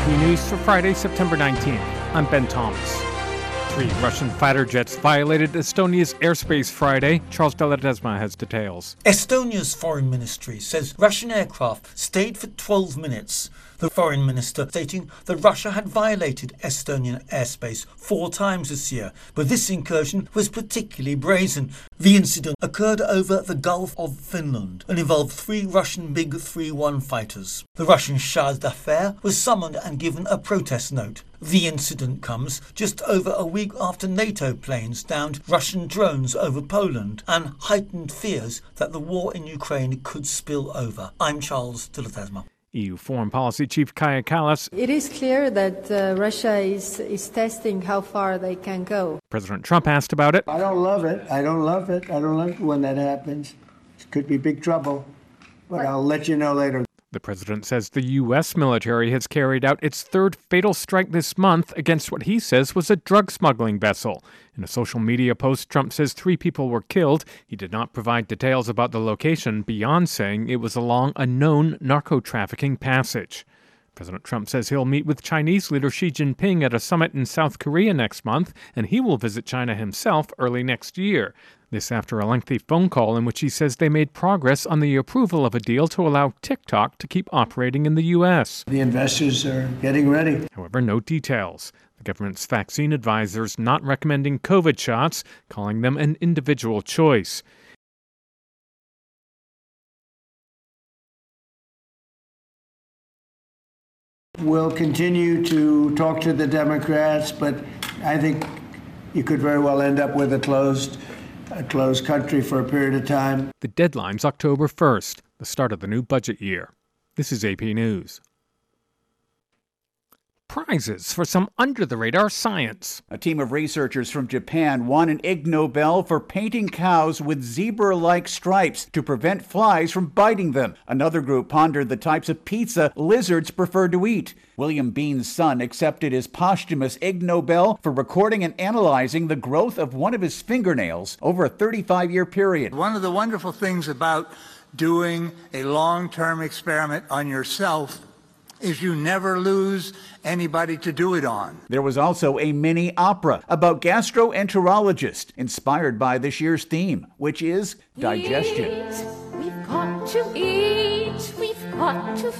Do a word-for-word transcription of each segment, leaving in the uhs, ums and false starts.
P News for Friday, September nineteenth. I'm Ben Thomas. Three Russian fighter jets violated Estonia's airspace Friday. Charles de Ledesma has details. Estonia's foreign ministry says Russian aircraft stayed for twelve minutes. The foreign minister stating that Russia had violated Estonian airspace four times this year, but this incursion was particularly brazen. The incident occurred over the Gulf of Finland and involved three Russian MiG thirty-one fighters. The Russian Shah d'Affaires was summoned and given a protest note. The incident comes just over a week after NATO planes downed Russian drones over Poland and heightened fears that the war in Ukraine could spill over. I'm Charles de Ledesma. E U Foreign Policy Chief Kaja Kallas. It is clear that uh, Russia is, is testing how far they can go. President Trump asked about it. I don't love it. I don't love it. I don't love it when that happens. It could be big trouble, but I'll let you know later. The president says the U S military has carried out its third fatal strike this month against what he says was a drug smuggling vessel. In a social media post, Trump says three people were killed. He did not provide details about the location beyond saying it was along a known narco-trafficking passage. President Trump says he'll meet with Chinese leader Xi Jinping at a summit in South Korea next month, and he will visit China himself early next year. This after a lengthy phone call in which he says they made progress on the approval of a deal to allow TikTok to keep operating in the U S. The investors are getting ready. However, no details. The government's vaccine advisors not recommending COVID shots, calling them an individual choice. We'll continue to talk to the Democrats, but I think you could very well end up with a closed a closed country for a period of time. The deadline's October first, the start of the new budget year. This is A P News. Prizes for some under-the-radar science. A team of researchers from Japan won an Ig Nobel for painting cows with zebra-like stripes to prevent flies from biting them. Another group pondered the types of pizza lizards prefer to eat. William Bean's son accepted his posthumous Ig Nobel for recording and analyzing the growth of one of his fingernails over a thirty-five year period. One of the wonderful things about doing a long-term experiment on yourself is you never lose anybody to do it on. There was also a mini opera about gastroenterologists, inspired by this year's theme, which is digestion. Eat, we've got to eat, we've got to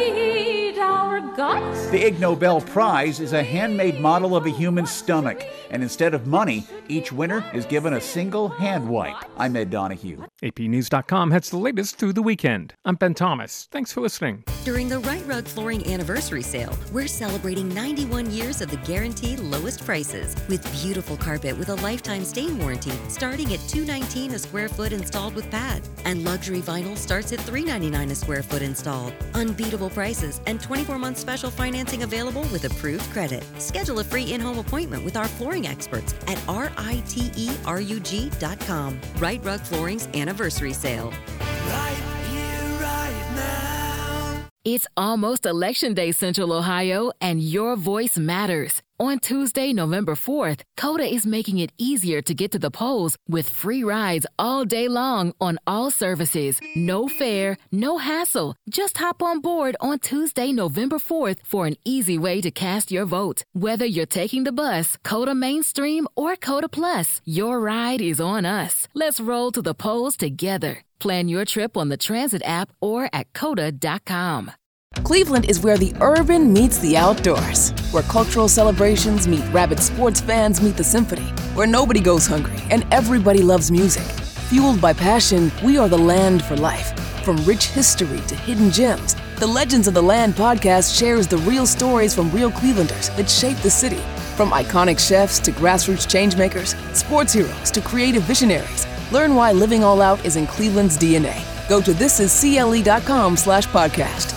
feed our guts. The Ig Nobel Prize is a handmade model of a human stomach, and instead of money, each winner is given a single hand wipe. I'm Ed Donahue. A P News dot com has the latest through the weekend. I'm Ben Thomas. Thanks for listening. During the Right Rug Flooring Anniversary Sale, we're celebrating ninety-one years of the guaranteed lowest prices with beautiful carpet with a lifetime stain warranty starting at two dollars and nineteen cents a square foot installed with pad. And luxury vinyl starts at three dollars and ninety-nine cents a square foot installed. Unbeatable prices and twenty-four month special financing available with approved credit. Schedule a free in-home appointment with our flooring experts at R I T E R U G dot com. Right Rug Flooring's Anniversary Sale. Right here, right now. It's almost Election Day, Central Ohio, and your voice matters. On Tuesday, November fourth, Coda is making it easier to get to the polls with free rides all day long on all services. No fare, no hassle. Just hop on board on Tuesday, November fourth for an easy way to cast your vote. Whether you're taking the bus, Coda Mainstream, or Coda Plus, your ride is on us. Let's roll to the polls together. Plan your trip on the Transit app or at coda dot com. Cleveland is where the urban meets the outdoors, where cultural celebrations meet rabid sports fans meet the symphony, where nobody goes hungry and everybody loves music. Fueled by passion, we are the land for life. From rich history to hidden gems, the Legends of the Land podcast shares the real stories from real Clevelanders that shape the city. From iconic chefs to grassroots changemakers, sports heroes to creative visionaries, learn why living all out is in Cleveland's D N A. Go to thisiscle.com slash podcast.